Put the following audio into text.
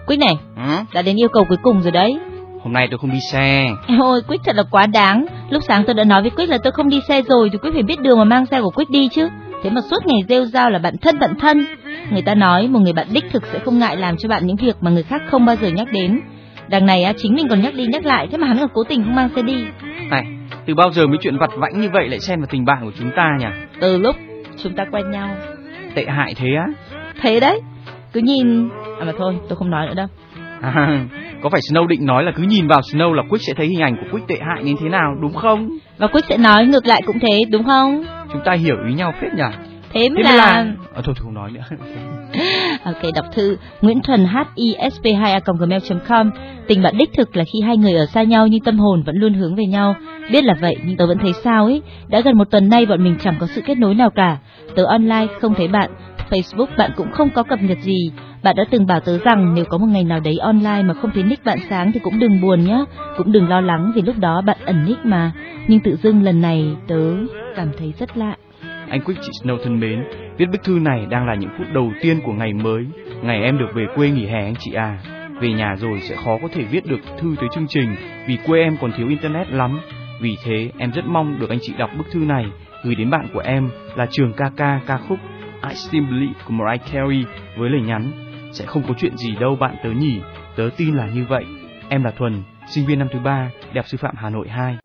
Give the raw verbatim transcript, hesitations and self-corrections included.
Quyết này, ừ? đã đến yêu cầu cuối cùng rồi đấy. Hôm nay tôi không đi xe. Ôi, Quyết thật là quá đáng. Lúc sáng tôi đã nói với Quyết là tôi không đi xe rồi, thì Quyết phải biết đường mà mang xe của Quyết đi chứ. Thế mà suốt ngày rêu rao là bạn thân bạn thân. Người ta nói một người bạn đích thực sẽ không ngại làm cho bạn những việc mà người khác không bao giờ nhắc đến. Đằng này á, chính mình còn nhắc đi nhắc lại, thế mà hắn còn cố tình không mang xe đi. Này, từ bao giờ mấy chuyện vặt vãnh như vậy lại xen vào tình bạn của chúng ta nhỉ? Từ lúc chúng ta quen nhau. Tệ hại thế á? Thế đấy, cứ nhìn... À mà thôi, tôi không nói nữa đâu. À, có phải Snow định nói là cứ nhìn vào Snow là Quyết sẽ thấy hình ảnh của Quyết tệ hại đến thế nào, đúng không? Và Quyết sẽ nói ngược lại cũng thế, đúng không? Chúng ta hiểu ý nhau phết nhỉ? Thế mới thế là... là... À, thôi tôi không nói nữa. Ok, đọc thư Nguyễn Thuần h i s p hai a còng gmail chấm com. Tình bạn đích thực là khi hai người ở xa nhau nhưng tâm hồn vẫn luôn hướng về nhau. Biết là vậy nhưng tớ vẫn thấy sao ấy. Đã gần một tuần nay bọn mình chẳng có sự kết nối nào cả. Tớ online không thấy bạn, Facebook bạn cũng không có cập nhật gì. Bạn đã từng bảo tớ rằng nếu có một ngày nào đấy online mà không thấy nick bạn sáng thì cũng đừng buồn nhá, cũng đừng lo lắng vì lúc đó bạn ẩn nick mà. Nhưng tự dưng lần này tớ cảm thấy rất lạ. Anh Quyết, chị Snow thân mến, viết bức thư này đang là những phút đầu tiên của ngày mới, ngày em được về quê nghỉ hè anh chị à. Về nhà rồi sẽ khó có thể viết được thư tới chương trình vì quê em còn thiếu internet lắm. Vì thế em rất mong được anh chị đọc bức thư này gửi đến bạn của em là Trường ca ca ca khúc I Still Believe của Mariah Carey với lời nhắn: sẽ không có chuyện gì đâu bạn tớ nhỉ, tớ tin là như vậy. Em là Thuần, sinh viên năm thứ ba, Đại học Sư phạm Hà Nội hai.